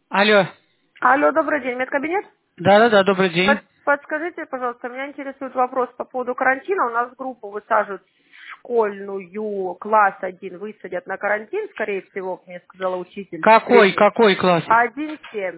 Алло. Алло, добрый день, медкабинет? Да-да-да, добрый день. Подскажите, пожалуйста, меня интересует вопрос по поводу карантина. У нас группу высаживают школьную, класс один высадят на карантин, скорее всего, мне сказала учитель, средний. Какой класс? 1,7.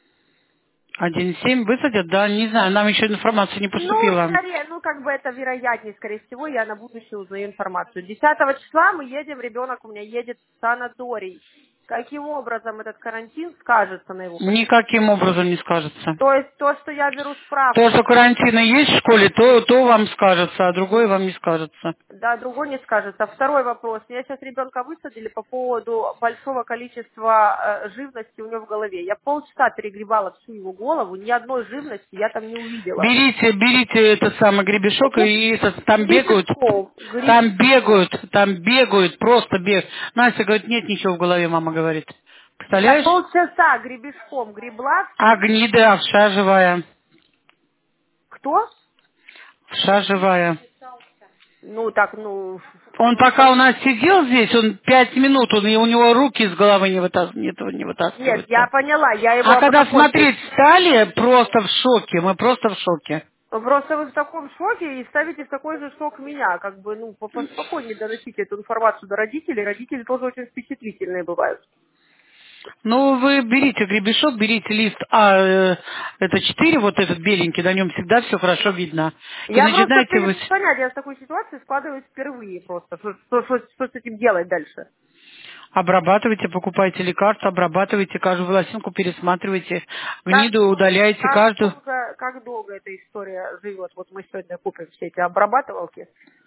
1,7 высадят? Да, не знаю, нам еще информация не Ну, поступила. скорее, как бы это вероятнее, скорее всего, я на будущее узнаю информацию. 10 числа мы едем, ребенок у меня едет в санаторий. Каким образом этот карантин скажется на его посещении? Никаким образом не скажется. То есть то, что я беру То, справку, что карантина есть в школе, то вам скажется, а другое вам не скажется. да, другой не скажет. А второй вопрос. Меня сейчас ребенка высадили по поводу большого количества живности у него в голове. Я полчаса перегребала всю его голову, ни одной живности я там не увидела. Берите этот самый гребешок и Грибешков, там бегают, просто бегают. Настя говорит, нет ничего в голове, мама говорит. я Представляешь? полчаса гребешком гребла А всю. гнида, овша живая. Кто? Овша живая. Ну, так, Он пока у нас сидел здесь, он 5 минут, и у него руки из головы не нет, я вытаскиваются. поняла, я его А когда обработаю. смотреть стали, просто в шоке, мы просто в шоке. Просто вы в таком шоке и ставите в такой же шок меня. Как бы, поспокойнее доносите эту информацию до родителей. Родители тоже очень впечатлительные бывают. Ну, вы берите гребешок, берите лист это 4, вот этот беленький, на нем всегда все хорошо видно. И Я просто начинайте вы без понятия в такой ситуации складываюсь впервые просто. Что с этим делать дальше? обрабатывайте, покупайте лекарства, обрабатывайте, каждую волосинку пересматривайте, Как гниду долго, удаляйте, каждую. как долго эта история живет? Вот мы сегодня купим все эти обрабатывалки.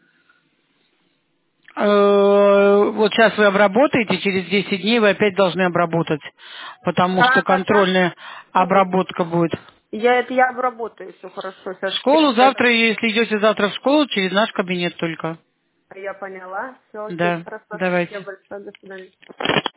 Вот сейчас вы обработаете, через 10 дней вы опять должны обработать, потому что Так. контрольная Ну, обработка будет. я обработаю все хорошо. В Сейчас школу завтра, если идете завтра в школу, через наш кабинет только. я поняла. Все, окей, Да, хорошо. Спасибо давайте. большое. До свидания.